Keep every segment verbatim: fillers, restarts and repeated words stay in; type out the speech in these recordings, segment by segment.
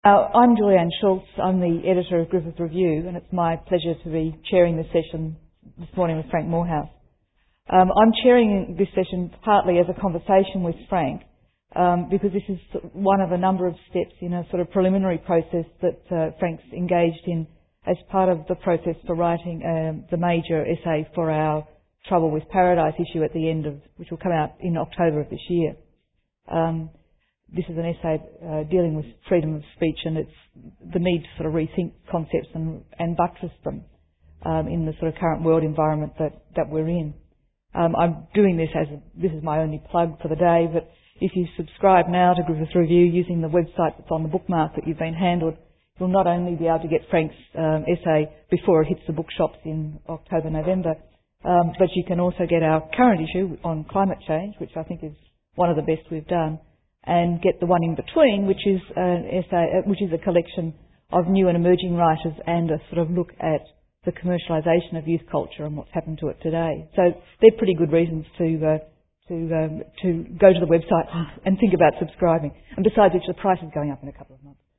Uh, I'm Julianne Schultz. I'm the editor of Griffith Review, and it's my pleasure to be chairing this session this morning with Frank Moorhouse. Um, I'm chairing this session partly as a conversation with Frank, um, because this is one of a number of steps in a sort of preliminary process that uh, Frank's engaged in as part of the process for writing um, the major essay for our Trouble with Paradise issue at the end of, which will come out in October of this year. Um, This is an essay uh, dealing with freedom of speech, and it's the need to sort of rethink concepts and, and buttress them um, in the sort of current world environment that, that we're in. Um, I'm doing this as a, this is my only plug for the day, but if you subscribe now to Griffith Review using the website that's on the bookmark that you've been handled, you'll not only be able to get Frank's um, essay before it hits the bookshops in October, November, um, but you can also get our current issue on climate change, which I think is one of the best we've done, and get the one in between, which is an essay, which is a collection of new and emerging writers and a sort of look at the commercialisation of youth culture and what's happened to it today. So they're pretty good reasons to uh, to um, to go to the website and, and think about subscribing. And besides which, the price is going up in a couple of months.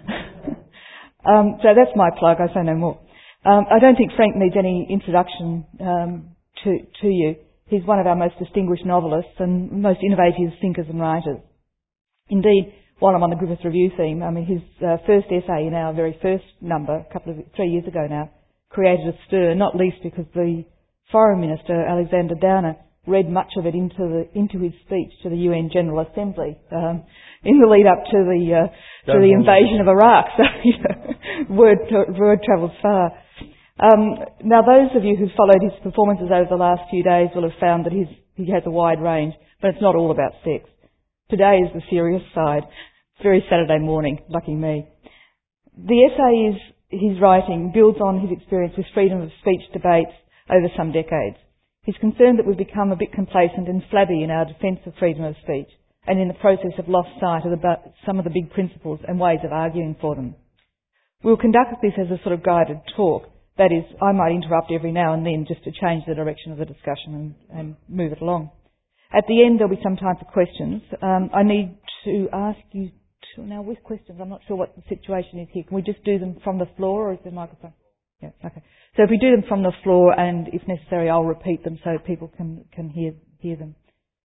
um, so that's my plug. I say no more. Um, I don't think Frank needs any introduction um, to to you. He's one of our most distinguished novelists and most innovative thinkers and writers. Indeed, while I'm on the Griffith Review theme, I mean, his uh, first essay in our very first number, a couple of, three years ago now, created a stir, not least because the Foreign Minister, Alexander Downer, read much of it into the, into his speech to the U N General Assembly um, in the lead up to the uh, to the invasion of Iraq. So, you know, word, word travels far. Um, now, those of you who've followed his performances over the last few days will have found that his, he has a wide range, but it's not all about sex. Today is the serious side. It's very Saturday morning, lucky me. The essay is, his writing builds on his experience with freedom of speech debates over some decades. He's concerned that we've become a bit complacent and flabby in our defence of freedom of speech, and in the process have lost sight of the, some of the big principles and ways of arguing for them. We'll conduct this as a sort of guided talk. That is, I might interrupt every now and then just to change the direction of the discussion and, and move it along. At the end, there'll be some time for questions. Um, I need to ask you to, now with questions, I'm not sure what the situation is here. Can we just do them from the floor, or is there a microphone? Yeah, okay. So if we do them from the floor, and if necessary, I'll repeat them so people can, can hear, hear them.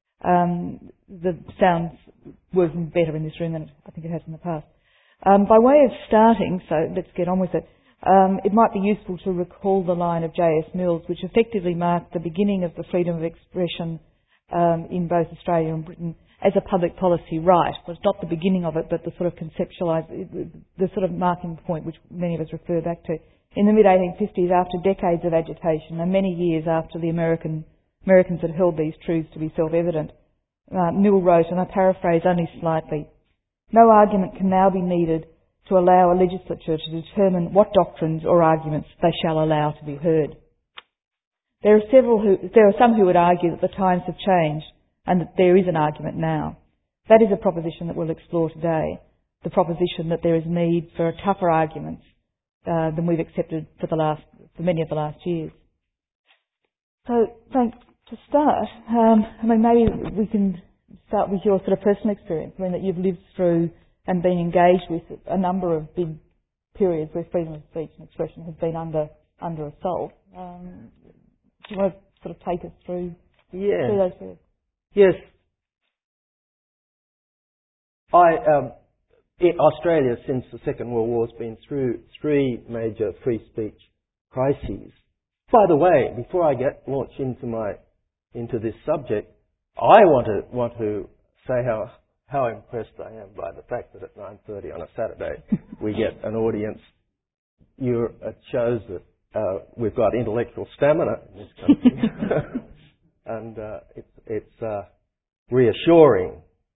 Um, the sound's working better in this room than I think it has in the past. Um, by way of starting, so let's get on with it, um, it might be useful to recall the line of J S Mills, which effectively marked the beginning of the freedom of expression Um, in both Australia and Britain as a public policy right. Well, it's not the beginning of it, but the sort of conceptualised, the sort of marking point which many of us refer back to. In the mid eighteen fifties, after decades of agitation and many years after the American Americans had held these truths to be self-evident, uh, Mill wrote, and I paraphrase only slightly, "No argument can now be needed to allow a legislature to determine what doctrines or arguments they shall allow to be heard." There are several who, there are some who would argue that the times have changed and that there is an argument now. That is a proposition that we'll explore today, the proposition that there is need for tougher arguments uh, than we've accepted for the last, for many of the last years. So, Frank, to start, um, I mean, maybe we can start with your sort of personal experience, I mean, that you've lived through and been engaged with a number of big periods where freedom of speech and expression has been under under assault. Um, Do you want to sort of take us through, yeah. through those periods? Yes. I, um, in Australia, since the Second World War, has been through three major free speech crises. By the way, before I get launched into my into this subject, I want to want to say how how impressed I am by the fact that at nine thirty on a Saturday we get an audience. You're, it shows that Uh, we've got intellectual stamina in this country, and uh, it's, it's uh, reassuring.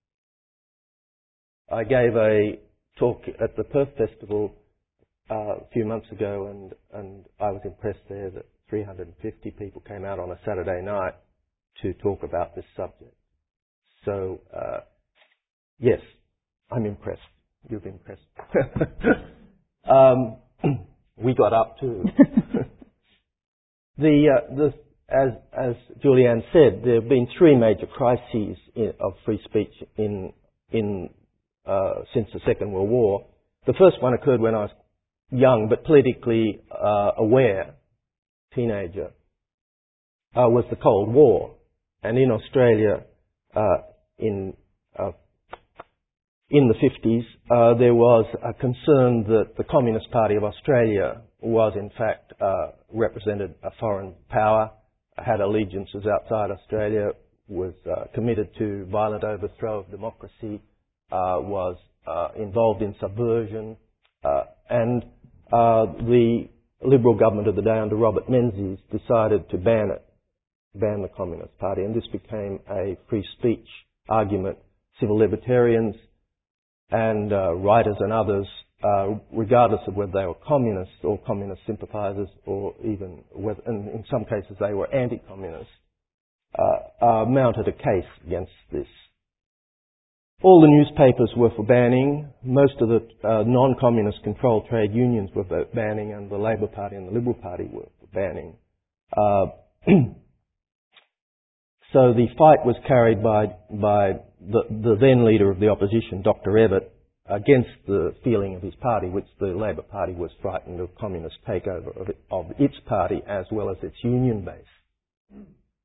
I gave a talk at the Perth Festival uh, a few months ago, and, and I was impressed there that three hundred fifty people came out on a Saturday night to talk about this subject. So, uh, yes, I'm impressed. You've impressed. um, We got up too. the, uh, the, as, as Julianne said, there have been three major crises in, of free speech in, in, uh, since the Second World War. the first one occurred when I was young but politically uh, aware, teenager, uh, was the Cold War. And in Australia, uh, in uh, in the fifties, uh, there was a concern that the Communist Party of Australia was in fact uh, represented a foreign power, had allegiances outside Australia, was uh, committed to violent overthrow of democracy, uh, was uh, involved in subversion, uh, and uh, the Liberal government of the day under Robert Menzies decided to ban it, ban the Communist Party, and this became a free speech argument. Civil libertarians and uh, writers and others, uh, regardless of whether they were communists or communist sympathisers, or even whether, and in some cases they were anti-communist, uh, uh, mounted a case against this. All the newspapers were for banning. Most of the uh, non-communist controlled trade unions were banning, and the Labor Party and the Liberal Party were for banning. Uh, so the fight was carried by by the, the then leader of the opposition, Doctor Evatt, against the feeling of his party, which the Labor Party was frightened of communist takeover of, it, of its party as well as its union base.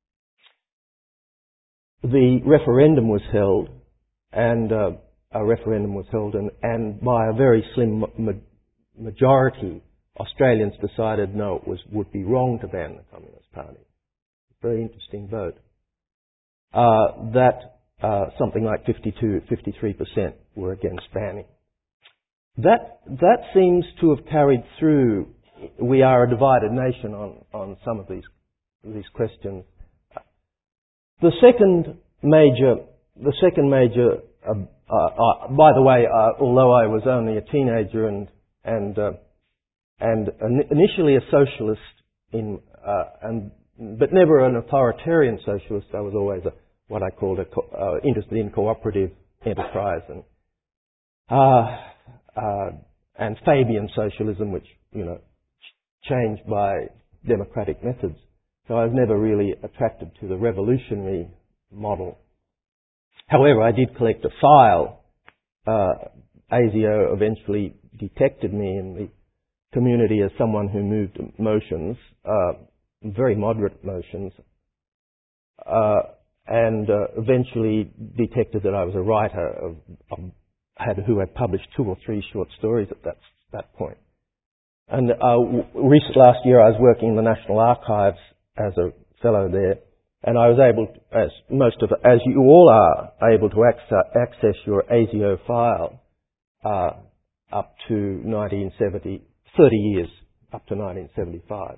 The referendum was held, and uh, a referendum was held, and, and by a very slim ma- majority, Australians decided no, it was would be wrong to ban the Communist Party. Very interesting vote. Uh, that uh, something like fifty-two, fifty-three percent were against banning. That that seems to have carried through. We are a divided nation on, on some of these these questions. The second major, the second major. Uh, uh, uh, by the way, uh, although I was only a teenager and and uh, and initially a socialist in uh, and but never an authoritarian socialist, I was always a, what I called a co- uh, interested in cooperative enterprise and uh, uh, and Fabian socialism, which you know ch- changed by democratic methods. So I was never really attracted to the revolutionary model. However, I did collect a file. Uh, ASIO eventually detected me in the community as someone who moved motions, uh, very moderate motions, uh, and uh, eventually detected that I was a writer of, of, had, who had published two or three short stories at that, that point. And uh, recent, last year I was working in the National Archives as a fellow there, and I was able, to, as most of, as you all are, able to access your ASIO file uh, up to nineteen seventy, thirty years, up to nineteen seventy-five.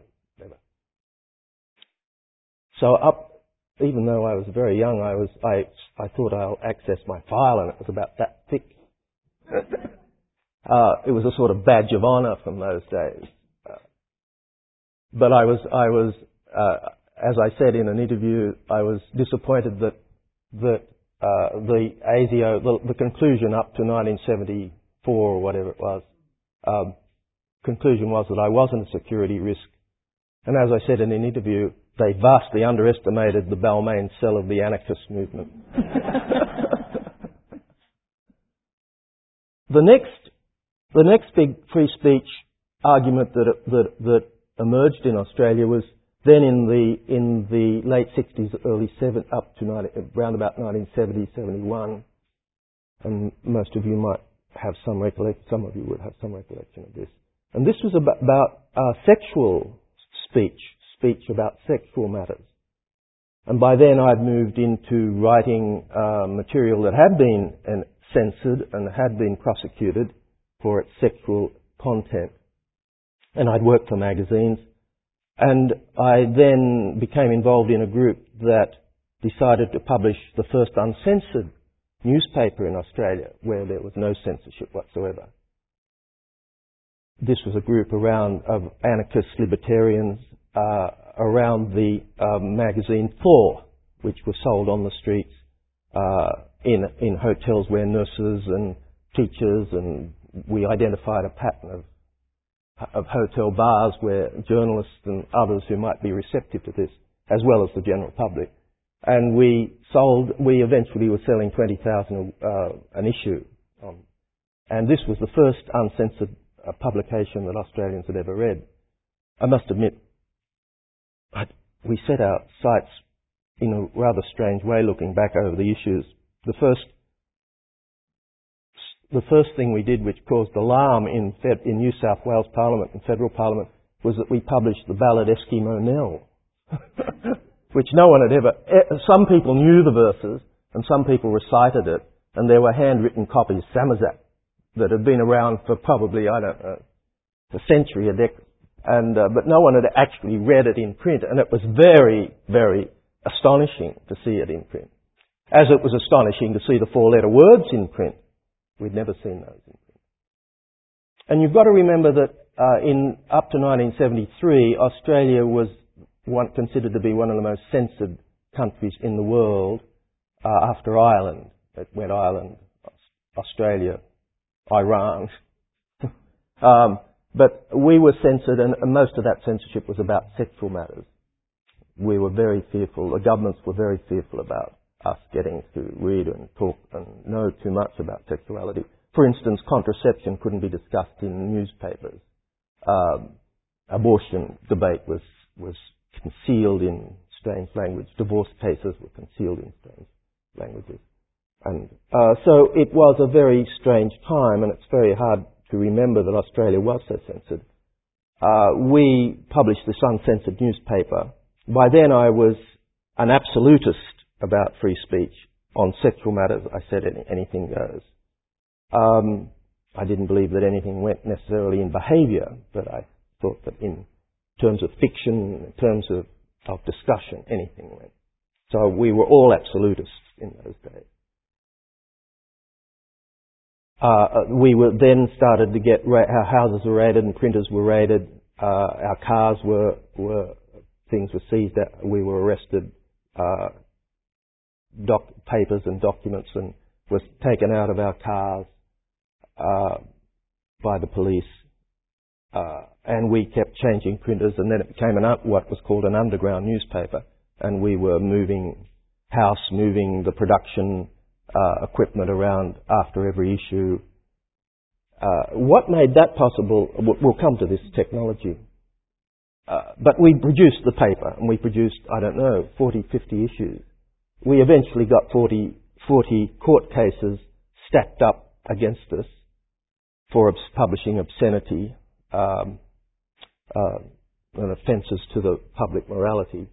So up, even though I was very young, I was, I, I thought I'll access my file, and it was about that thick. uh, it was a sort of badge of honour from those days. Uh, but I was, I was. Uh, As I said in an interview, I was disappointed that that uh, the ASIO, the, the conclusion up to nineteen seventy-four or whatever it was, um, conclusion was that I wasn't a security risk. And as I said in an interview, they vastly underestimated the Balmain cell of the anarchist movement. the next, the next big free speech argument that that that emerged in Australia was. Then in the in the late sixties, early seven, up to ninety, around about nineteen seventy, seventy-one, and most of you might have some recollection. Some of you would have some recollection of this. And this was about, about uh, sexual speech, speech about sexual matters. And by then, I'd moved into writing uh, material that had been and censored and had been prosecuted for its sexual content. And I'd worked for magazines. And I then became involved in a group that decided to publish the first uncensored newspaper in Australia, where there was no censorship whatsoever. This was a group around of anarchist libertarians uh, around the uh, magazine Thor, which was sold on the streets uh, in in hotels where nurses and teachers, and we identified a pattern of of hotel bars where journalists and others who might be receptive to this, as well as the general public. And we sold, we eventually were selling twenty thousand uh, an issue. Um, And this was the first uncensored uh, publication that Australians had ever read. I must admit, I, we set our sights in a rather strange way looking back over the issues. The first the first thing we did which caused alarm in, Fed, in New South Wales Parliament and Federal Parliament was that we published the ballad Eskimo Nell, which no one had ever... Some people knew the verses and some people recited it, and there were handwritten copies, Samizdat, that had been around for probably, I don't know, a century, a decade. And, uh, but no one had actually read it in print, and it was very, very astonishing to see it in print. As it was astonishing to see the four-letter words in print. We'd never seen those in print. And you've got to remember that uh, in up to nineteen seventy-three, Australia was one, considered to be one of the most censored countries in the world uh, after Ireland. It went Ireland, Australia, Iran. um, but we were censored, and most of that censorship was about sexual matters. We were very fearful, the governments were very fearful about us getting to read and talk and know too much about sexuality. For instance, contraception couldn't be discussed in newspapers. Um, abortion debate was, was concealed in strange language. Divorce cases were concealed in strange languages. And uh, so it was a very strange time, and it's very hard to remember that Australia was so censored. Uh, we published this uncensored newspaper. By then I was an absolutist about free speech. On sexual matters, I said any, anything goes. Um, I didn't believe that anything went necessarily in behaviour, but I thought that in terms of fiction, in terms of, of discussion, anything went. So we were all absolutists in those days. Uh, we were then started to get, ra- our houses were raided and printers were raided, uh, our cars were, were, things were seized, we were arrested, uh, doc, papers and documents and was taken out of our cars, uh, by the police. Uh, and we kept changing printers, and then it became an, what was called an underground newspaper, and we were moving house, moving the production uh, equipment around after every issue. Uh, what made that possible? We'll come to this technology. Uh, but we produced the paper, and we produced, I don't know, forty, fifty issues. We eventually got forty, forty court cases stacked up against us for obs- publishing obscenity um, uh, and offences to the public morality.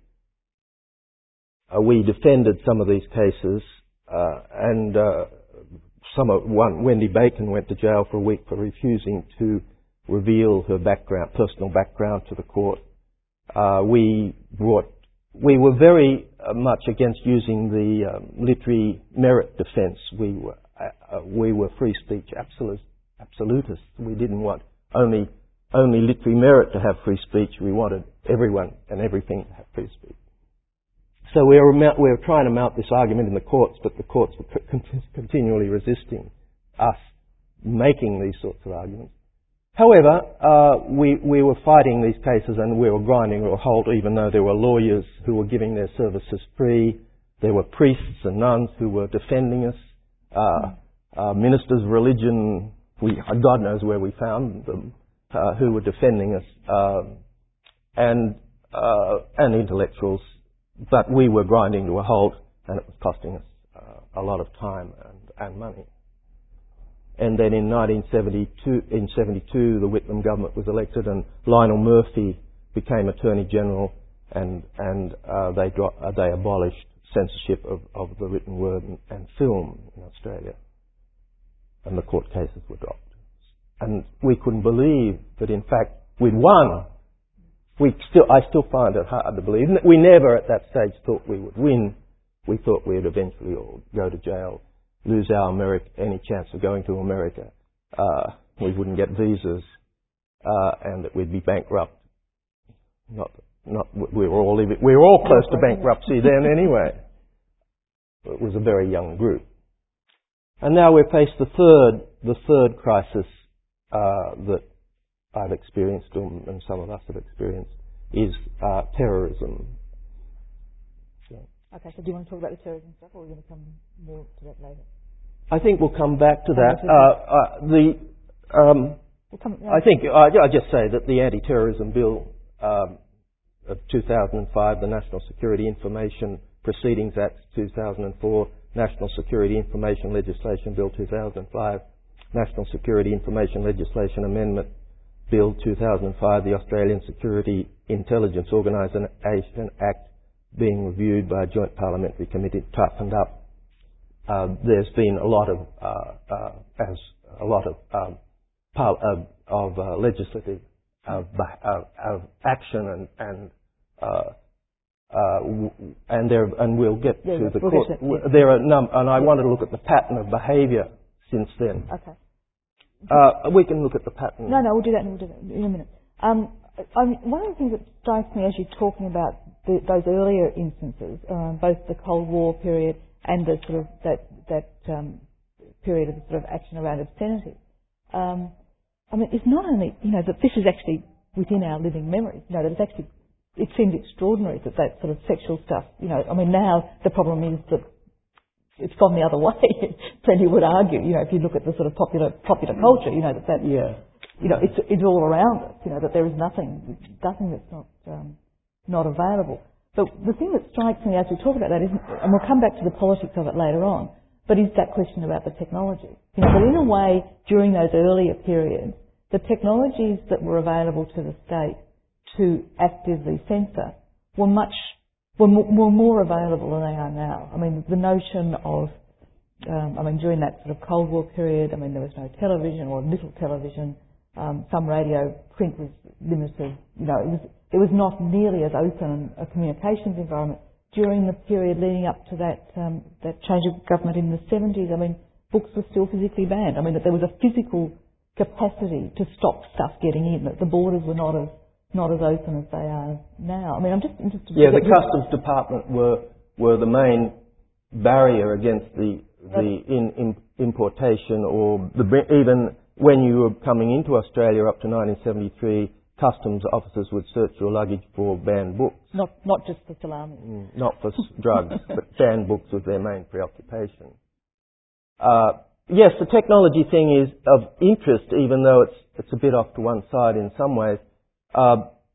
Uh, we defended some of these cases, uh, and uh, some of one, Wendy Bacon went to jail for a week for refusing to reveal her background, personal background, to the court. Uh, we brought, we were very uh, much against using the um, literary merit defence. We were, uh, we were free speech absolute, absolutists. We didn't want only only literary merit to have free speech. We wanted everyone and everything to have free speech. So we were, we were trying to mount this argument in the courts, but the courts were continually resisting us making these sorts of arguments. However, uh, we, we were fighting these cases, and we were grinding to a halt, even though there were lawyers who were giving their services free. There were priests and nuns who were defending us. Uh, uh, ministers of religion, we, God knows where we found them, uh, who were defending us, um, and uh, and intellectuals. But we were grinding to a halt, and it was costing us uh, a lot of time and, and money. And then in nineteen seventy-two, in seventy-two, the Whitlam government was elected, and Lionel Murphy became Attorney General, and and uh, they dro- uh, they abolished censorship of, of the written word and, and film in Australia, and the court cases were dropped. And we couldn't believe that, in fact, we'd won. We still, I still find it hard to believe. We never at that stage thought we would win. We thought we'd eventually all go to jail, lose our America, any chance of going to America. Uh, we wouldn't get visas, uh, and that we'd be bankrupt. Not, not, we were all, we were all close to bankruptcy then anyway. It was a very young group. And now we're faced the third, the third crisis, uh, that I've experienced, and some of us have experienced, is uh, terrorism. Okay, so do you want to talk about the terrorism stuff, or are we going to come more to that later? I think we'll come back to that. Uh, uh, the um, we'll come, uh, I think uh, I just say that the Anti-Terrorism Bill um, of two thousand five, the National Security Information Proceedings Act two thousand four, National Security Information Legislation Bill two thousand five, National Security Information Legislation Amendment Bill two thousand five, the Australian Security Intelligence Organisation Act being reviewed by a joint parliamentary committee, toughened up. Uh, there's been a lot of uh, uh, as a lot of um, par- uh, of uh, legislative uh, uh, of action and and uh, uh, w- and there and we'll get yeah, to yeah, the we'll court. get to it, yeah. There are num- and I yeah. wanted to look at the pattern of behaviour since then. Okay. Uh, we can look at the pattern. No, no, we'll do that. We'll do that in a minute. Um, I mean, one of the things that strikes me as you're talking about the, those earlier instances, um, both the Cold War period and the sort of that that um, period of sort of action around obscenity. Um, I mean, it's not only you know that this is actually within our living memories. You know that it's actually it seems extraordinary that that sort of sexual stuff. You know, I mean now the problem is that it's gone the other way. Plenty would argue. You know, if you look at the sort of popular popular culture, you know that that yeah. you know it's it's all around us. You know that there is nothing nothing that's not um, not available. But the thing that strikes me as we talk about that is, and we'll come back to the politics of it later on, but is that question about the technology. You know, that in a way, during those earlier periods, the technologies that were available to the state to actively censor were much, were, m- were more available than they are now. I mean, the notion of, um, I mean, during that sort of Cold War period, I mean, there was no television or little television. Um, some radio, print was limited. You know, it was it was not nearly as open a communications environment during the period leading up to that um, that change of government in the seventies. I mean, books were still physically banned. I mean, that there was a physical capacity to stop stuff getting in. That the borders were not as not as open as they are now. I mean, I'm just interested. Yeah, the Customs Department were were the main barrier against the the in, in importation or the even. When you were coming into Australia up to nineteen seventy-three, customs officers would search your luggage for banned books. Not not just for salami. Mm, not for drugs, but banned books was their main preoccupation. Uh, yes, the technology thing is of interest, even though it's it's a bit off to one side in some ways. Uh,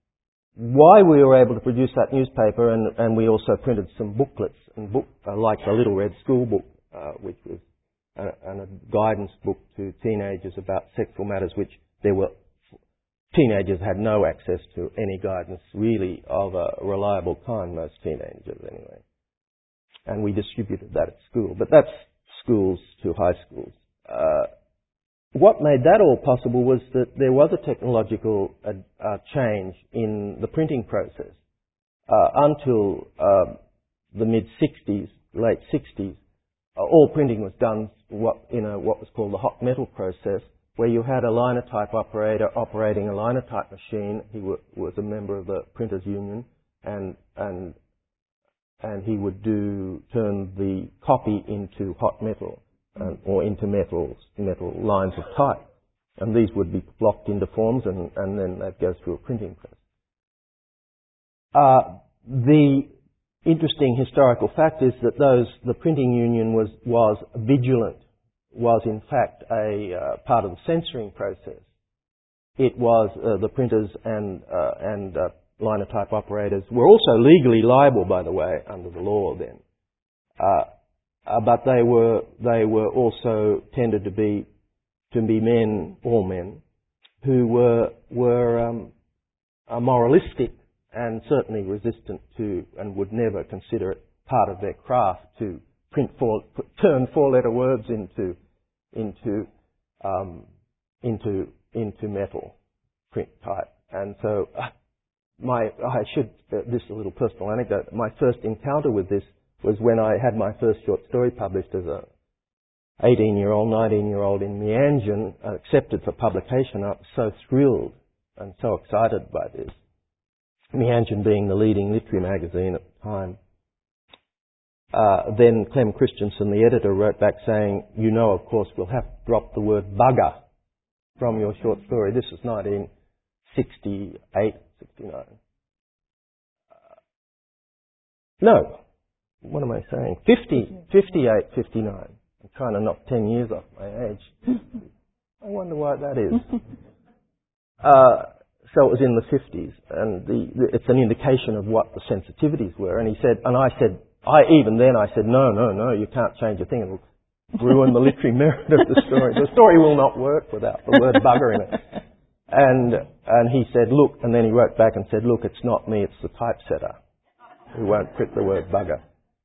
why we were able to produce that newspaper, and, and we also printed some booklets and book uh, like the Little Red School Book, uh, which was and a guidance book to teenagers about sexual matters, which there were teenagers had no access to any guidance really of a reliable kind, most teenagers anyway. And we distributed that at school, but that's schools to high schools. Uh, what made that all possible was that there was a technological uh, uh, change in the printing process. Uh, until uh, the mid-sixties, late sixties, Uh, all printing was done what, in a, what was called the hot metal process, where you had a linotype operator operating a linotype machine. He w- was a member of the Printers Union, and and and he would do turn the copy into hot metal um, or into metals, metal lines of type, and these would be blocked into forms, and, and then they'd go through a printing press. Uh, the interesting historical fact is that those the printing union was was vigilant, was in fact a uh, part of the censoring process. It was uh, the printers and uh, and uh, linotype operators were also legally liable, by the way, under the law then. Uh, uh, but they were they were also tended to be to be men, all men, who were were um, uh, moralistic and certainly resistant to, and would never consider it part of their craft to print four, turn four-letter words into into um, into into metal print type. And so, uh, my I should uh, this is a little personal anecdote. My first encounter with this was when I had my first short story published as a eighteen-year-old, nineteen-year-old in Meanjin, uh, accepted for publication. I was so thrilled and so excited by this. Meanjin being the leading literary magazine at the time. Uh, then Clem Christensen, the editor, wrote back saying, you know, of course, we'll have to drop the word bugger from your short story. This was nineteen sixty-eight, sixty-nine. Uh, no, what am I saying? fifty, fifty-eight, fifty-nine. I'm trying to knock ten years off my age. I wonder why that is. uh, so it was in the fifties, and the, the, it's an indication of what the sensitivities were. And he said, and I said, I even then I said, no, no, no, you can't change a thing. It'll ruin the literary merit of the story. The story will not work without the word bugger in it. And and he said, look, and then he wrote back and said, look, it's not me, it's the typesetter who won't print the word bugger.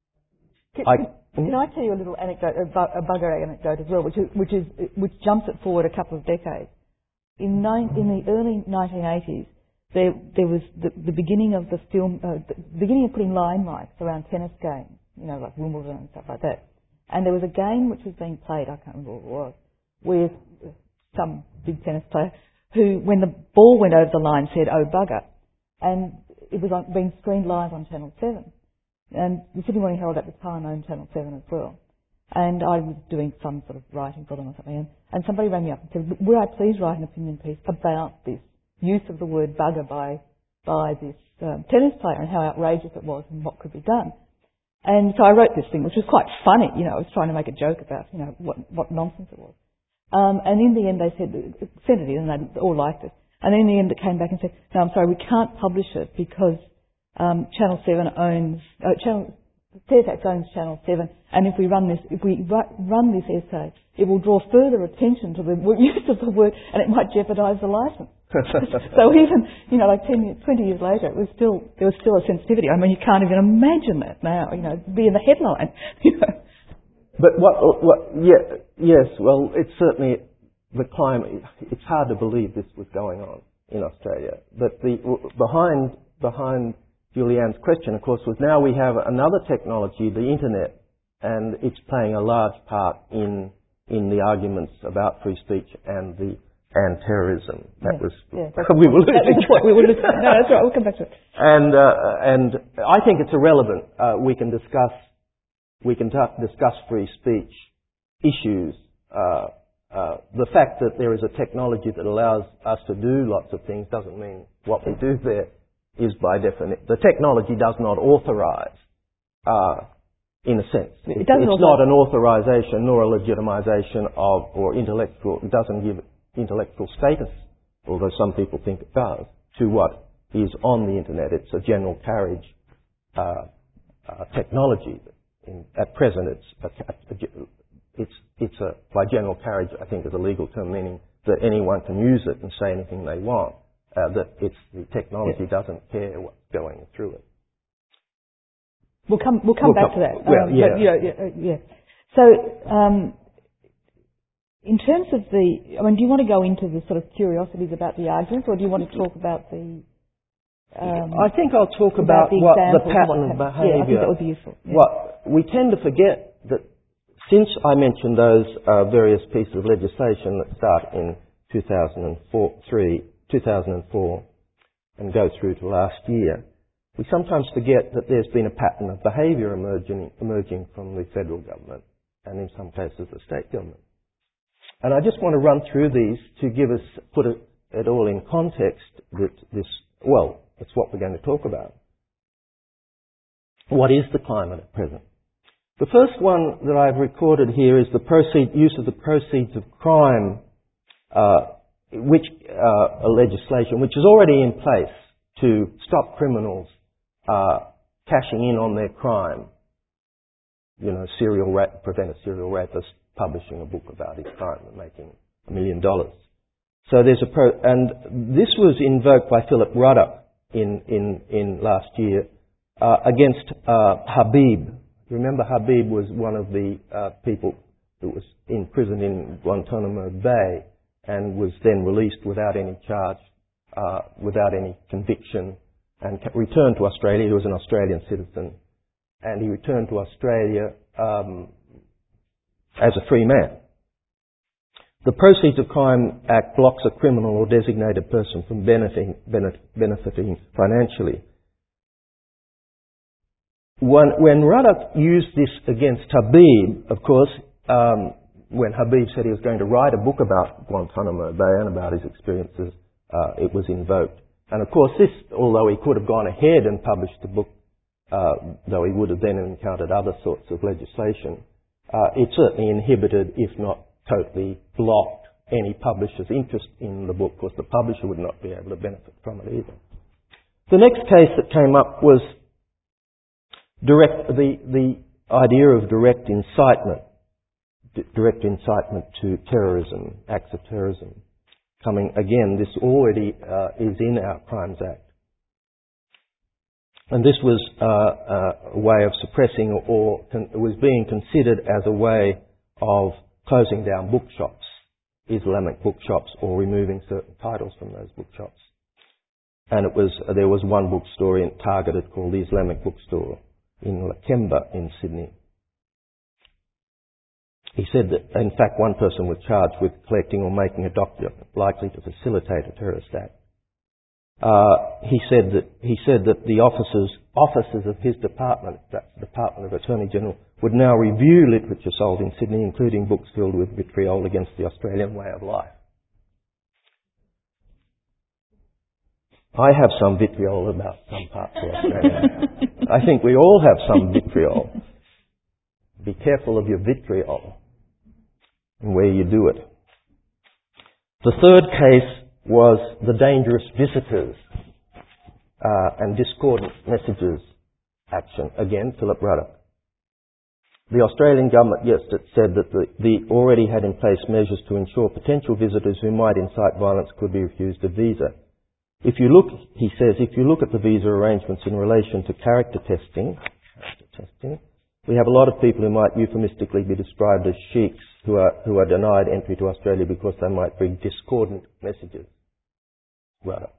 Can, I, can, can I tell you a little anecdote, a, bu- a bugger anecdote as well, which is, which is which jumps it forward a couple of decades. In, nine, in the early nineteen eighties, there there was the, the beginning of the film, uh, the beginning of putting line mics around tennis games, you know, like Wimbledon and stuff like that. And there was a game which was being played, I can't remember what it was, with some big tennis player who, when the ball went over the line, said, "Oh bugger," and it was on, being screened live on Channel seven. And the Sydney Morning Herald at the time owned Channel seven as well. And I was doing some sort of writing for them or something, and, and somebody rang me up and said, would I please write an opinion piece about this use of the word bugger by by this um, tennis player and how outrageous it was and what could be done. And so I wrote this thing, which was quite funny. You know, I was trying to make a joke about, you know, what, what nonsense it was. Um, and in the end they said, sent it in and they all liked it. And then in the end it came back and said, no, I'm sorry, we can't publish it because um, Channel seven owns, uh, Channel, Fairfax owns Channel seven, and if we run this, if we run this essay, it will draw further attention to the use of the word, and it might jeopardise the licence. So even, you know, like ten, twenty years later, it was still there was still a sensitivity. I mean, you can't even imagine that now. You know, be in the headline. You know. But what? What? Yeah. Yes. Well, it's certainly the climate. It's hard to believe this was going on in Australia. But the behind behind Julianne's question, of course, was now we have another technology, the internet, and it's playing a large part in in the arguments about free speech and the and terrorism. That yeah, was yeah, we were losing. That's what we were losing. No, that's right. We'll come back to it. And uh, and I think it's irrelevant. Uh, we can discuss we can t- discuss free speech issues. Uh, uh, the fact that there is a technology that allows us to do lots of things doesn't mean what we do there is by definition. The technology does not authorize, uh, in a sense. It It, doesn't it's not an authorization nor a legitimization of, or intellectual, it doesn't give intellectual status, although some people think it does, to what is on the internet. It's a general carriage uh, uh, technology. In, at present, it's a, a, it's it's a by general carriage. I think is a legal term meaning that anyone can use it and say anything they want. Uh, that it's the technology yeah. doesn't care what's going through it. We'll come. We'll come we'll back come, to that. Well, um, yeah. But, you know, yeah, yeah. So, um, in terms of the, I mean, do you want to go into the sort of curiosities about the arguments, or do you want to talk about the? Um, I think I'll talk about, about the what the examples pattern of of what behaviour. Yeah, I think that would be useful. Yeah. What we tend to forget that since I mentioned those uh, various pieces of legislation that start in two thousand four, three, two thousand four and go through to last year, we sometimes forget that there's been a pattern of behaviour emerging, emerging from the federal government and in some cases the state government. And I just want to run through these to give us, put it, it all in context that this, well, it's what we're going to talk about. What is the climate at present? The first one that I've recorded here is the proceed, use of the proceeds of crime, uh, which uh, a legislation which is already in place to stop criminals uh, cashing in on their crime. You know, serial rap, prevent a serial rapist publishing a book about his crime and making a million dollars. So there's a pro, and this was invoked by Philip Ruddock in in in last year uh, against uh, Habib. Remember, Habib was one of the uh, people who was in prison in Guantanamo Bay and was then released without any charge, uh, without any conviction, and returned to Australia. He was an Australian citizen, and he returned to Australia um, as a free man. The Proceeds of Crime Act blocks a criminal or designated person from benefiting, benefiting financially. When, when Ruddock used this against Habib, of course, um, when Habib said he was going to write a book about Guantanamo Bay and about his experiences, uh, it was invoked. And of course this, although he could have gone ahead and published the book, uh, though he would have then encountered other sorts of legislation, uh, it certainly inhibited, if not totally blocked, any publisher's interest in the book, because the publisher would not be able to benefit from it either. The next case that came up was direct, the, the idea of direct incitement, d- direct incitement to terrorism, acts of terrorism. Coming, again, this already uh, is in our Crimes Act. And this was uh, a way of suppressing, or, or con- was being considered as a way of closing down bookshops, Islamic bookshops, or removing certain titles from those bookshops. And it was uh, there was one bookstore in, targeted called the Islamic Bookstore in Lakemba in Sydney. He said that, in fact, one person was charged with collecting or making a document likely to facilitate a terrorist act. Uh, he said that he said that the officers officers of his department, that's the Department of Attorney General, would now review literature sold in Sydney, including books filled with vitriol against the Australian way of life. I have some vitriol about some parts of Australia. I think we all have some vitriol. Be careful of your vitriol and where you do it. The third case was the dangerous visitors uh, and discordant messages action. Again, Philip Ruddock. The Australian government, yes, it said that the, the already had in place measures to ensure potential visitors who might incite violence could be refused a visa. If you look, he says, if you look at the visa arrangements in relation to character testing, character testing, we have a lot of people who might euphemistically be described as sheiks who are, who are denied entry to Australia because they might bring discordant messages. Well,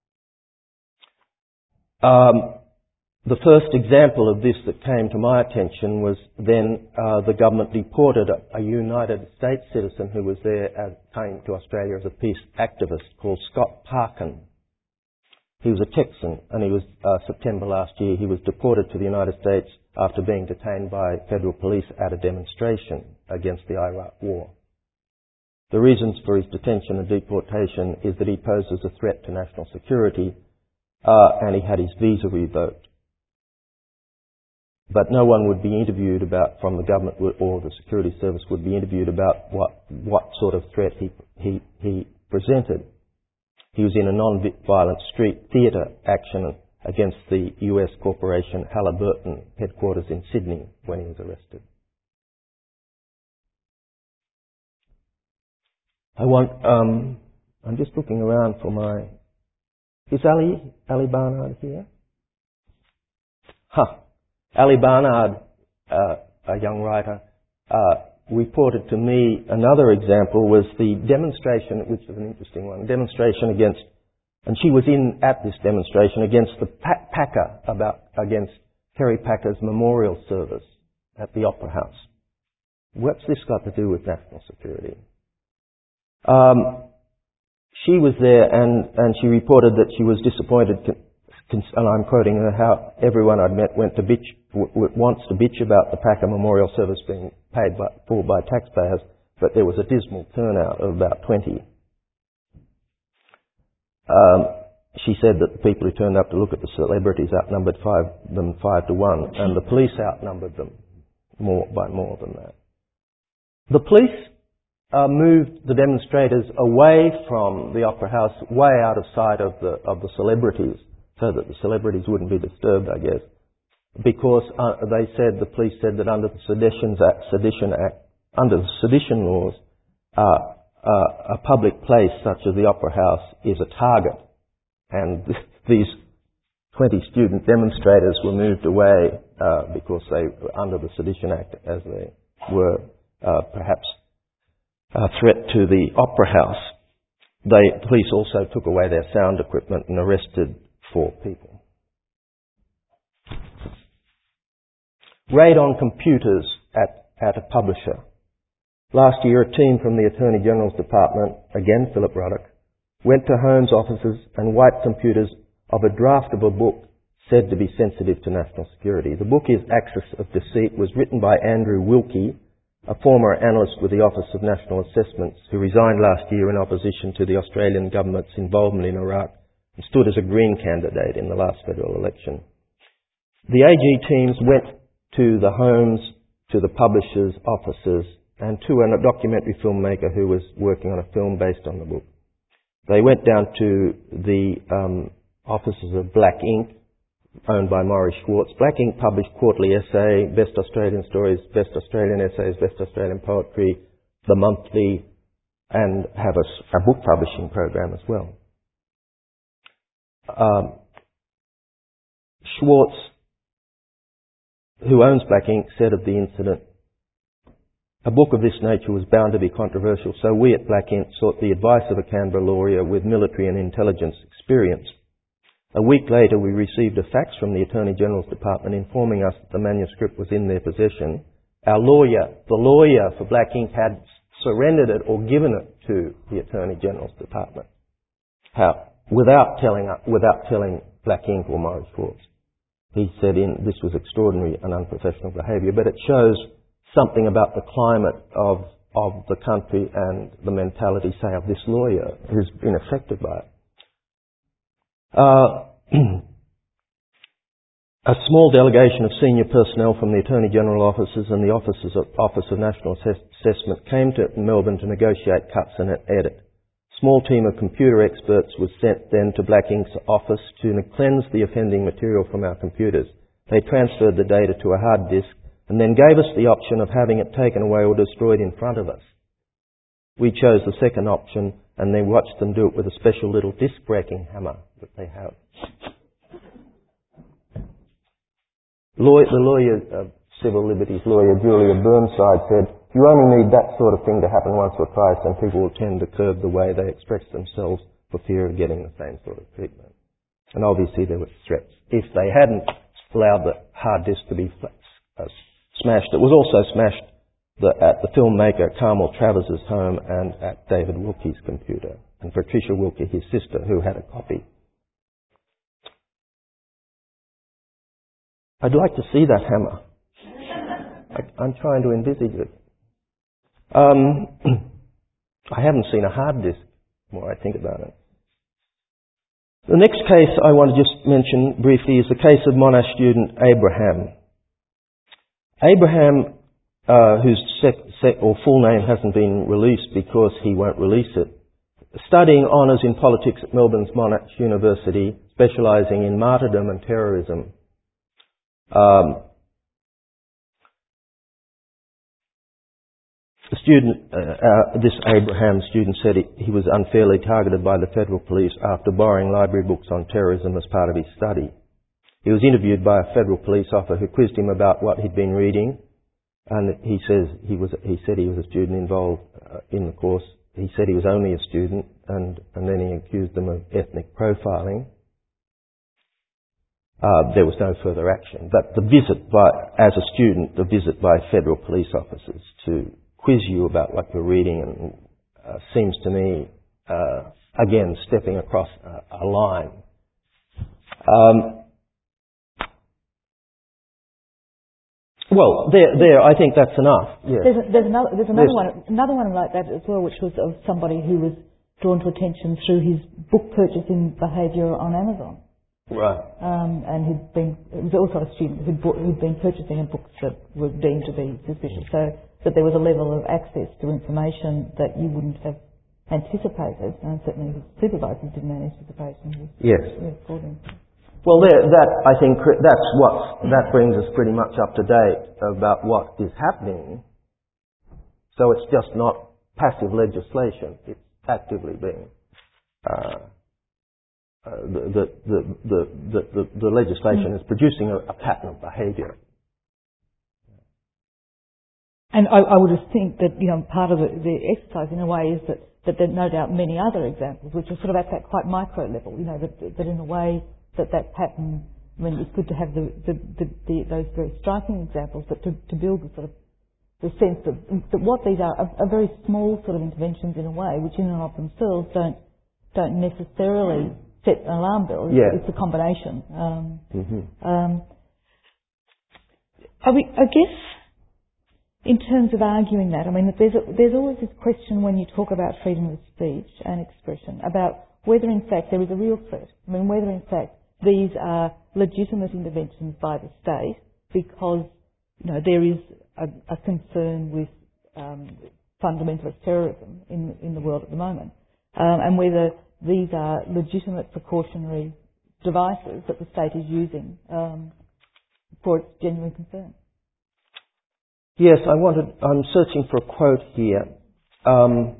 um, the first example of this that came to my attention was then uh, the government deported a, a United States citizen who was there as came to Australia as a peace activist called Scott Parkin. He was a Texan, and he was uh, September last year. He was deported to the United States after being detained by federal police at a demonstration against the Iraq War. The reasons for his detention and deportation is that he poses a threat to national security, uh, and he had his visa revoked. But no one would be interviewed about, from the government or the security service, would be interviewed about what what sort of threat he he, he presented. He was in a non-violent street theatre action against the U S corporation Halliburton headquarters in Sydney when he was arrested. I want, um, I'm just looking around for my, is Ali, Ali Barnard here? Huh. Ali Barnard, uh, a young writer, uh, reported to me another example was the demonstration, which was an interesting one, demonstration against, and she was in at this demonstration against the pa- Packer, about, against Terry Packer's memorial service at the Opera House. What's this got to do with national security? Um, she was there and, and she reported that she was disappointed, and I'm quoting her, how everyone I'd met went to bitch, w- w- wants to bitch about the Packer Memorial Service being paid by, for by taxpayers, but there was a dismal turnout of about twenty. Um, she said that the people who turned up to look at the celebrities outnumbered five, them five to one, and the police outnumbered them more by more than that. The police uh, moved the demonstrators away from the Opera House, way out of sight of the of the celebrities, so that the celebrities wouldn't be disturbed, I guess, because uh, they said, the police said that under the Sedition Act, Sedition Act under the sedition laws, uh, uh, a public place such as the Opera House is a target, and these twenty student demonstrators were moved away uh, because they were under the Sedition Act, as they were uh, perhaps a threat to the Opera House. The police also took away their sound equipment and arrested four people. Raid on computers at, at a publisher. Last year, a team from the Attorney General's Department, again Philip Ruddock, went to Holmes offices and wiped computers of a draft of a book said to be sensitive to national security. The book is Axis of Deceit, was written by Andrew Wilkie, a former analyst with the Office of National Assessments, who resigned last year in opposition to the Australian government's involvement in Iraq and stood as a Green candidate in the last federal election. The A G teams went to the homes to the publishers' offices, and to a documentary filmmaker who was working on a film based on the book. They went down to the um, offices of Black Ink, owned by Maurice Schwartz. Black Ink published Quarterly Essay, Best Australian Stories, Best Australian Essays, Best Australian Poetry, The Monthly, and have a, a book publishing program as well. Um, Schwartz, who owns Black Ink, said of the incident, "A book of this nature was bound to be controversial, so we at Black Ink sought the advice of a Canberra lawyer with military and intelligence experience. A week later, we received a fax from the Attorney General's Department informing us that the manuscript was in their possession. Our lawyer, the lawyer for Black Ink, had surrendered it or given it to the Attorney General's Department. How? Without telling, without telling Black Ink or Maurice Schwartz. He said in, this was extraordinary and unprofessional behaviour, but it shows something about the climate of, of the country and the mentality, say, of this lawyer who's been affected by it. Uh, a small delegation of senior personnel from the Attorney General offices and the offices of, Office of National Assess- Assessment came to Melbourne to negotiate cuts and edit. A small team of computer experts was sent then to Black Ink's office to cleanse the offending material from our computers. They transferred the data to a hard disk and then gave us the option of having it taken away or destroyed in front of us. We chose the second option and then watched them do it with a special little disc-breaking hammer that they have. Lawyer, the lawyer, uh, civil liberties lawyer Julia Burnside said, "You only need that sort of thing to happen once or twice and people will tend to curb the way they express themselves for fear of getting the same sort of treatment." And obviously there were threats. If they hadn't allowed the hard disk to be uh, smashed, it was also smashed the, at the filmmaker Carmel Travers' home and at David Wilkie's computer, and Patricia Wilkie, his sister, who had a copy. I'd like to see that hammer. I, I'm trying to envisage it. Um, I haven't seen a hard disk, the more I think about it. The next case I want to just mention briefly is the case of Monash student Abraham. Abraham, uh, whose sec, sec, or full name hasn't been released because he won't release it, studying honours in politics at Melbourne's Monash University, specialising in martyrdom and terrorism. Um, the student, uh, uh, this Abraham student said he, he was unfairly targeted by the federal police after borrowing library books on terrorism as part of his study. He was interviewed by a federal police officer who quizzed him about what he'd been reading, and he says he was. He said he was a student involved uh, in the course. He said he was only a student, and, and then he accused them of ethnic profiling. Uh, there was no further action. But the visit by, as a student, the visit by federal police officers to quiz you about what you're reading and, uh, seems to me, uh, again, stepping across a, a line. Um, well, there, there, I think that's enough. Yes. There's, a, there's another, there's another there's, one, another one like that as well, which was of somebody who was drawn to attention through his book purchasing behaviour on Amazon. Right. Um, and he'd been, it was also a student who'd, bought, who'd been purchasing books that were deemed to be suspicious. So that there was a level of access to information that you wouldn't have anticipated, and certainly his supervisors didn't anticipate. Yes. Yeah, well, there, that, I think, that's what, that brings us pretty much up to date about what is happening. So it's just not passive legislation. It's actively being, uh, Uh, the, the, the, the, the, the legislation is producing a, a pattern of behaviour. And I, I would think that, you know, part of the, the exercise in a way is that, that there are no doubt many other examples which are sort of at that quite micro level, you know, that, that in a way that that pattern, I mean, it's good to have the, the, the, the, those very striking examples, but to, to build the sort of the sense that, that what these are, are, are very small sort of interventions in a way, which in and of themselves don't, don't necessarily set an alarm bell. It's, yeah. it's a combination. Um, mm-hmm. um, I, mean, I guess in terms of arguing that, I mean, there's, a, there's always this question when you talk about freedom of speech and expression about whether in fact there is a real threat. I mean, whether in fact these are legitimate interventions by the state because, you know, there is a, a concern with um, fundamentalist terrorism in, in the world at the moment, um, and whether these are legitimate precautionary devices that the state is using um, for its genuine concern. Yes, I wanted. I'm searching for a quote here. Um,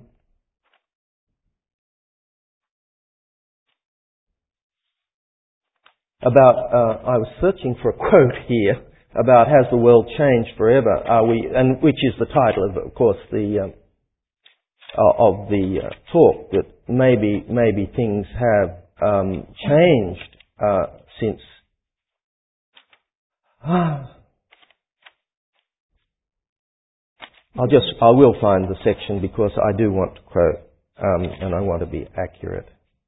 about, uh, I was searching for a quote here about has the world changed forever? Are we, and which is the title of, of course, the um, uh, of the uh, talk. That maybe maybe things have um, changed uh, since. I'll just I will find the section because I do want to quote um, and I want to be accurate.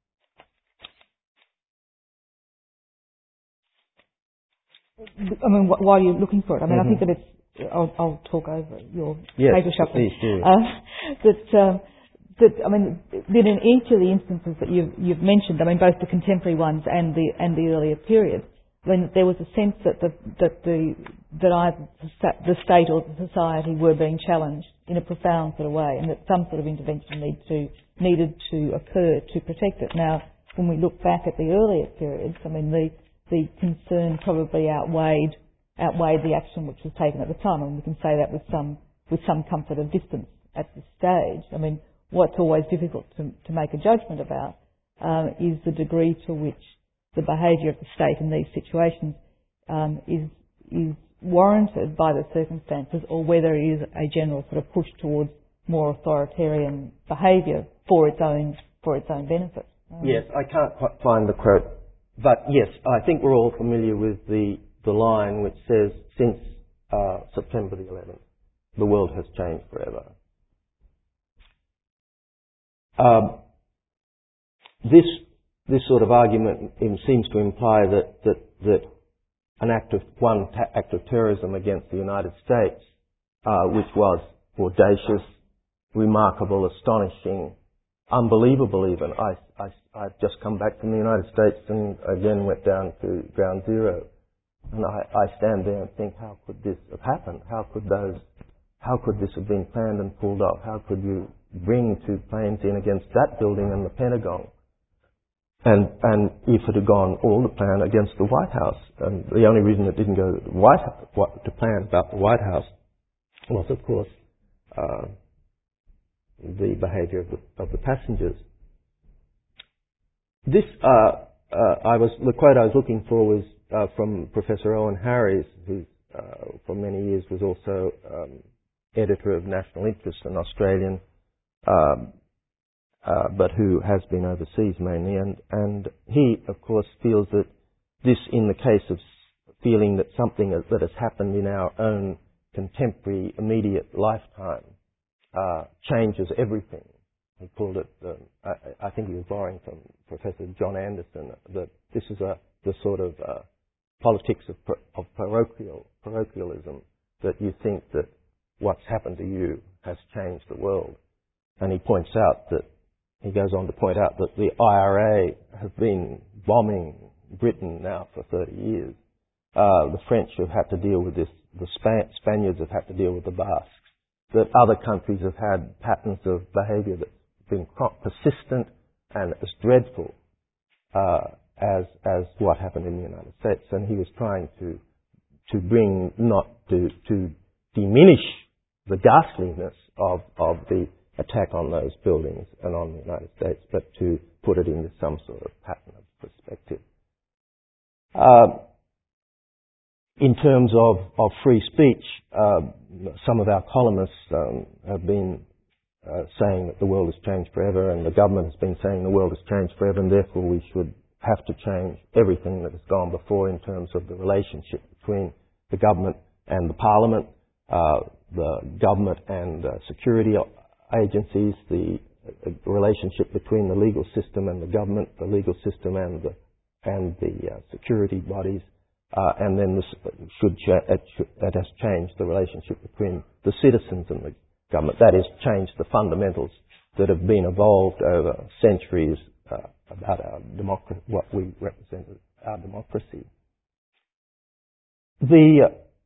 I mean, wh- while you're looking for it, I mean, Mm-hmm. I think that it's. I'll, I'll talk over your Yes, paper shuffling. please do. Uh, that, um, that I mean, that in each of the instances that you've, you've mentioned, I mean, both the contemporary ones and the and the earlier period, when there was a sense that the that the that either the state or the society were being challenged in a profound sort of way, and that some sort of intervention need to needed to occur to protect it. Now, when we look back at the earlier periods, I mean, the the concern probably outweighed outweighed the action which was taken at the time, and we can say that with some with some comfort of distance at this stage. I mean, what's always difficult to, to make a judgment about um, is the degree to which the behaviour of the state in these situations um, is is warranted by the circumstances, or whether it is a general sort of push towards more authoritarian behaviour for its own for its own benefit. Um, Yes, I can't quite find the quote, but yes, I think we're all familiar with the the line which says, "Since uh, September the eleventh, the world has changed forever." Um, this this sort of argument seems to imply that that that an act of one ta- act of terrorism against the United States, uh, which was audacious, remarkable, astonishing, unbelievable even. I, I, I've just come back from the United States and again went down to ground zero. And I, I stand there and think, how could this have happened? How could those, how could this have been planned and pulled off? How could you bring two planes in against that building and the Pentagon? And, and if it had gone all the plan against the White House, and the only reason it didn't go to the White House, what, to plan about the White House was, of course, uh, the behaviour of the, of the passengers. This, uh, uh, I was, the quote I was looking for was uh, from Professor Owen Harries, who uh, for many years was also um, editor of National Interest, an Australian, um, uh, but who has been overseas mainly, and, and he, of course, feels that this, in the case of feeling that something that has happened in our own contemporary, immediate lifetime, uh, changes everything. He called it, um, I, I think he was borrowing from Professor John Anderson, that this is a the sort of uh, politics of, of parochial, parochialism, that you think that what's happened to you has changed the world. And he points out that, he goes on to point out that the I R A have been bombing Britain now for thirty years. Uh, the French have had to deal with this, the Span- Spaniards have had to deal with the Basques, that other countries have had patterns of behaviour that's been persistent and as dreadful uh, as as what happened in the United States. And he was trying to to bring, not to to diminish the ghastliness of of the attack on those buildings and on the United States, but to put it into some sort of pattern of perspective. Uh, in terms of, of free speech, uh, some of our columnists um, have been uh, saying that the world has changed forever, and the government has been saying the world has changed forever, and therefore we should have to change everything that has gone before in terms of the relationship between the government and the parliament, uh, the government and uh, security agencies, the uh, relationship between the legal system and the government, the legal system and the and the uh, security bodies, uh, and then this should cha- it, should, it has changed the relationship between the citizens and the government. That has changed the fundamentals that have been evolved over centuries uh, about our democracy, what we represent as our democracy. The uh,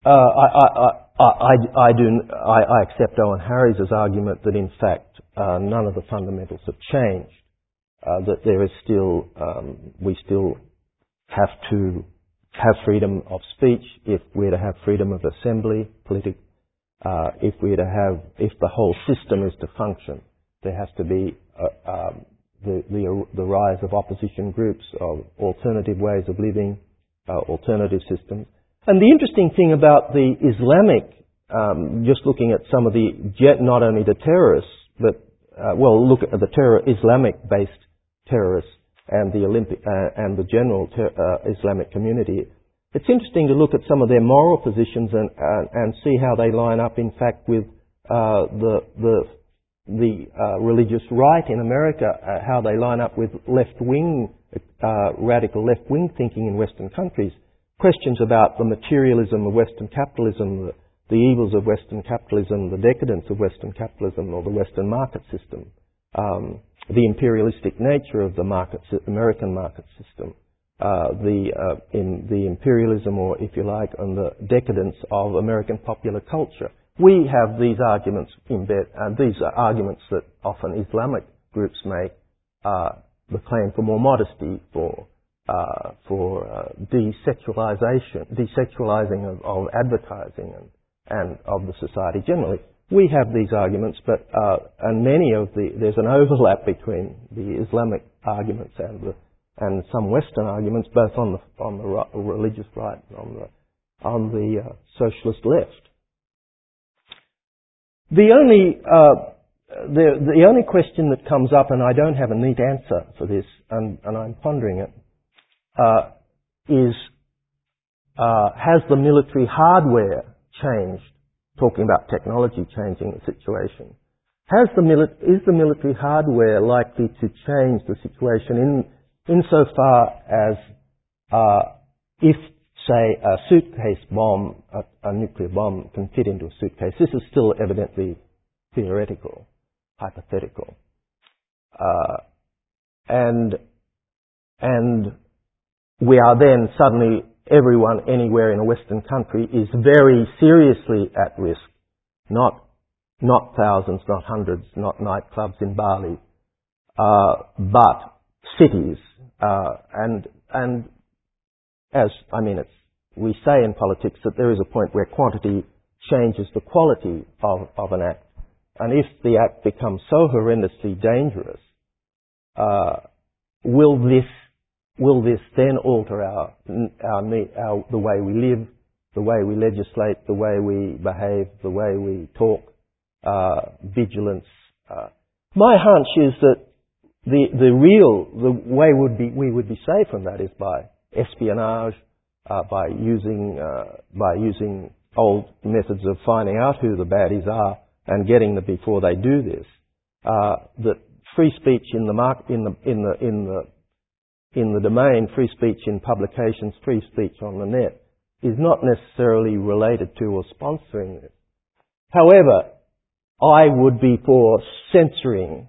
uh, I, I, I, I, I, do, I, I accept Owen Harries' argument that in fact uh, none of the fundamentals have changed. Uh, that there is still, um, we still have to have freedom of speech if we're to have freedom of assembly, politic, uh, if we're to have, if the whole system is to function, there has to be uh, um, the, the, the rise of opposition groups, of alternative ways of living, uh, alternative systems. And the interesting thing about the Islamic, um, just looking at some of the, not only the terrorists, but, uh, well, look at the terror, Islamic-based terrorists and the Olympic uh, and the general ter- uh, Islamic community. It's interesting to look at some of their moral positions and uh, and see how they line up, in fact, with uh, the the the uh, religious right in America. Uh, how they line up with left-wing, uh, radical left-wing thinking in Western countries. Questions about the materialism of Western capitalism, the, the evils of Western capitalism, the decadence of Western capitalism, or the Western market system. Um, the imperialistic nature of the market, American market system, uh, the uh, in the imperialism, or if you like, and the decadence of American popular culture. We have these arguments in bed, and these are arguments that often Islamic groups make, uh, the claim for more modesty, for uh, for uh, desexualization, desexualizing of, of advertising and, and of the society generally. We have these arguments, but uh, and many of the there's an overlap between the Islamic arguments and the and some Western arguments, both on the on the religious right and on the on the uh, socialist left. The only uh, the the only question that comes up, and I don't have a neat answer for this, and, and I'm pondering it, uh, is uh, has the military hardware changed? Talking about technology changing the situation. Has the mili- is the military hardware likely to change the situation in insofar as uh, if, say, a suitcase bomb, a, a nuclear bomb can fit into a suitcase? This is still evidently theoretical, hypothetical. Uh, and, and we are then suddenly, everyone anywhere in a Western country is very seriously at risk. Not, not thousands, not hundreds, not nightclubs in Bali, uh, but cities. Uh, and, and as, I mean, it's, we say in politics that there is a point where quantity changes the quality of, of an act. And if the act becomes so horrendously dangerous, uh, will this Will this then alter our, our, our, the way we live, the way we legislate, the way we behave, the way we talk, uh, vigilance? Uh, my hunch is that the, the real, the way would be, we would be safe from that is by espionage, uh, by using, uh, by using old methods of finding out who the baddies are and getting them before they do this. Uh, that free speech in the mark, in the, in the, in the, in the domain, free speech in publications, free speech on the net, is not necessarily related to or sponsoring this. However, I would be for censoring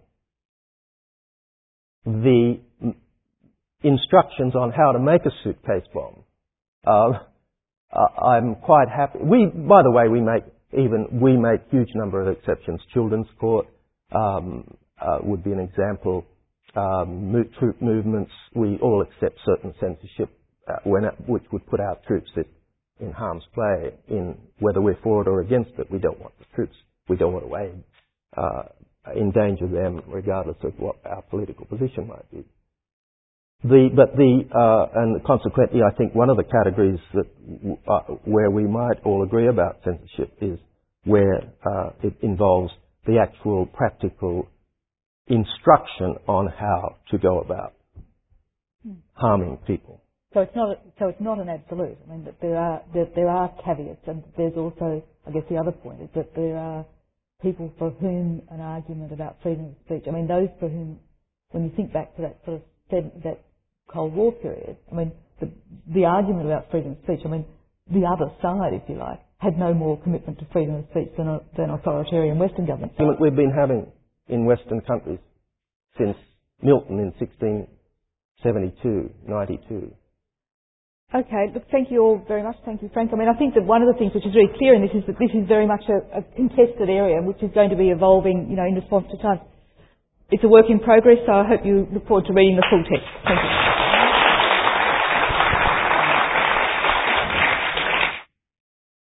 the instructions on how to make a suitcase bomb. Uh, I'm quite happy. We, by the way, we make even we make huge number of exceptions. Children's Court um, uh, would be an example. Um, troop movements, we all accept certain censorship, uh, when it, which would put our troops in harm's play, in whether we're for it or against it. We don't want the troops, we don't want to aid, uh, endanger them regardless of what our political position might be. The, but the, uh, and consequently I think one of the categories that, uh, where we might all agree about censorship is where uh, it involves the actual practical instruction on how to go about mm. harming people. So it's not. So it's not an absolute. I mean, that there are that there are caveats, and there's also, I guess, the other point is that there are people for whom an argument about freedom of speech. I mean, those for whom, when you think back to that sort of that Cold War period, I mean, the the argument about freedom of speech. I mean, the other side, if you like, had no more commitment to freedom of speech than, than authoritarian Western governments. We've been having in Western countries since Milton in sixteen seventy-two, ninety-two. Okay, look, thank you all very much. Thank you, Frank. I mean, I think that one of the things which is very clear in this is that this is very much a, a contested area which is going to be evolving, you know, in response to time. It's a work in progress, so I hope you look forward to reading the full text. Thank you.